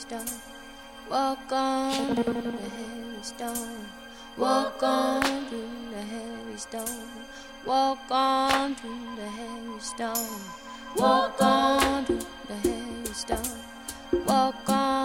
stone. Walk on through the heavy stone. Walk on through the heavy stone. Walk on through the heavy stone. Walk on through the heavy stone. Walk on.